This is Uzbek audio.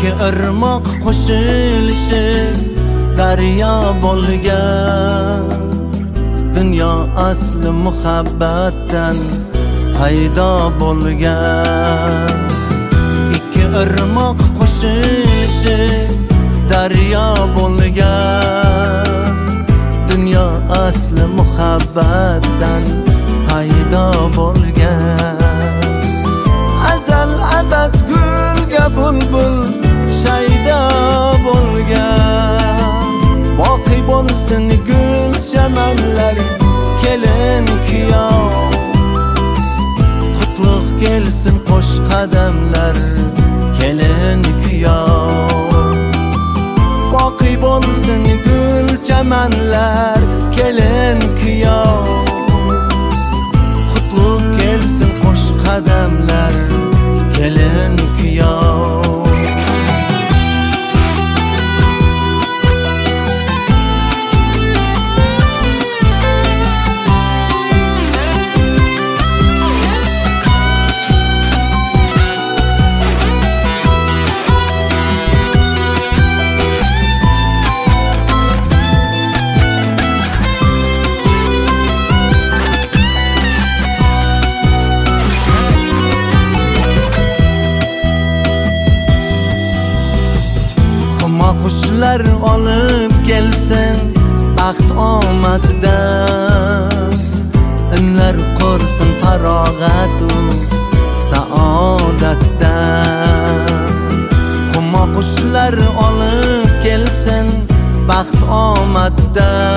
ikki irmoq qo'shilishib daryo bo'lgan. Dunyo asli muhabbatdan paydo bo'lgan. Ikki irmoq qo'shilishib daryo bo'lgan. Dunyo asli muhabbatdan paydo bo'lgan. Azal abad gulga bulbul shaydo bo'lgan. Boqiy bo'lsin gul chamanlar, kelin kuyov. Qutlug' kelsin qo'sh qadamlar, kelin kuyov. Boqiy bo'lsin gul chamanlar, kelin kuyov. Qutlug' kelsin qo'sh qadamlar, kelin kuyov. Qushlar olib kelsin baxt omaddan. Imlar qursin farog'at u saodatdan. Qushlar olib kelsin baxt omaddan.